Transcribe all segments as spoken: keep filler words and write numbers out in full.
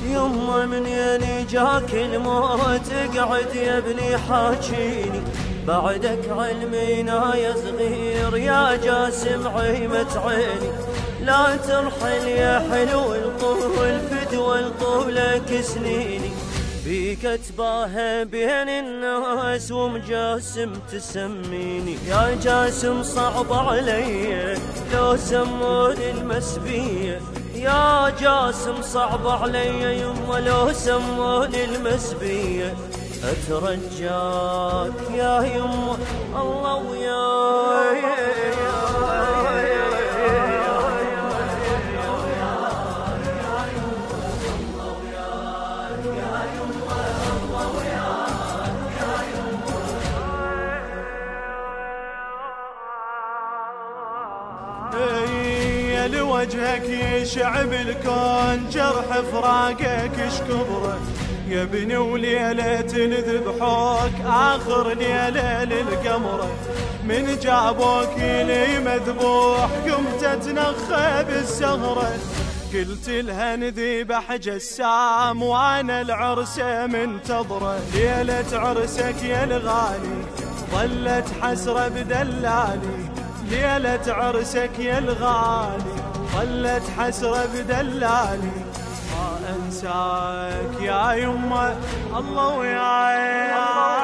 يما من يني جاك الموت اقعد يا ابني حاجيني، بعدك علمينا يا صغير يا جاسم عيمة عيني، لا ترحل يا حلو الطول فدوى الطولك سنيني، بيك اتباهى بين الناس ومجاسم تسميني، يا جاسم صعب علي لو سموني المسبية، يا جاسم صعب علي يما لو سموني المسبية، اترجاك يا يما الله وياي. لوجهك يشع بالكون جرح فراقك اشكبره، يا ابني وليلة ذبحوك آخر ليلة للقمرة، من جابوك لي مذبوح قمت اتنخى بالسهرة، قلت لها نذبح جسام وانا العرسة منتظرة، ليلة عرسك يا الغالي ظلت حسرة بدلالي، ليلة عرسك يا الغالي ظلت حسرة بدلالي، ما انساك يا يمه الله وياي.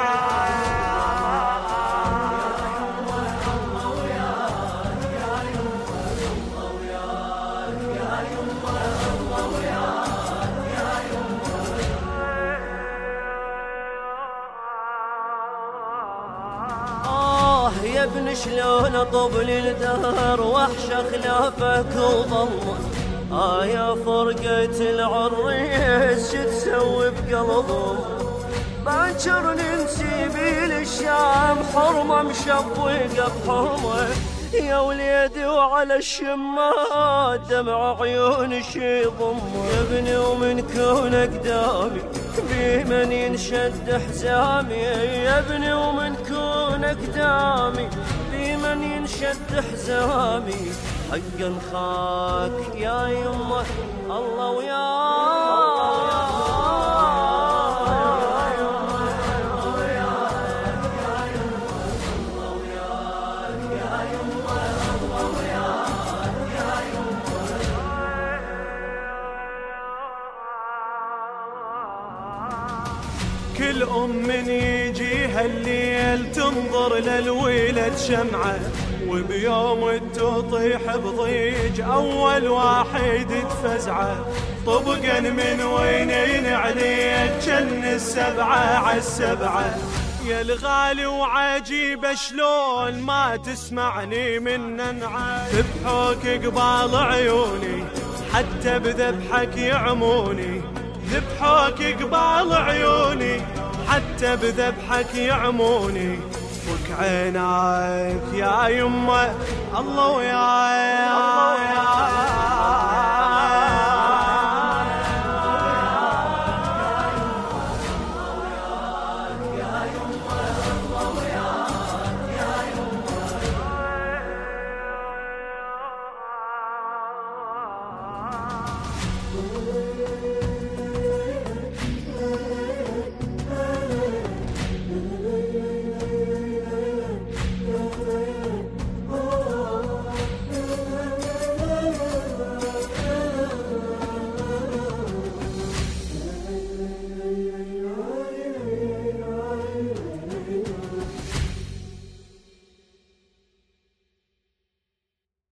يا ابن شلون اطب للدهر وحش خلافك وظلمه، آه يا فرقة العريس شو تسوي بقلبهم، باكر نسيبي للشام حرمه مشوقه بحرمه، يا وليدي وعلى الشمات دمع عيون شي ضمه، يا ابني ومن كونك دامي بمن ينشد حزامي، يا ابني ومن كونك دامي بمن ينشد حزامي، حقا خاك يا يمه الله وياك. كل أم من يجيها الليل تنظر للولد شمعة، وبيوم تطيح بضيج أول واحد تفزعه، طبقا من وين عليك جن السبعة عالسبعة، يا الغالي وعجيب شلون ما تسمعني من ننعى، ذبحوك قبال عيوني حتى بذبحك يعموني، ذبحوك قبال عيوني حتى بذبحك يعموني، فك عيناك يا يمه الله وياي.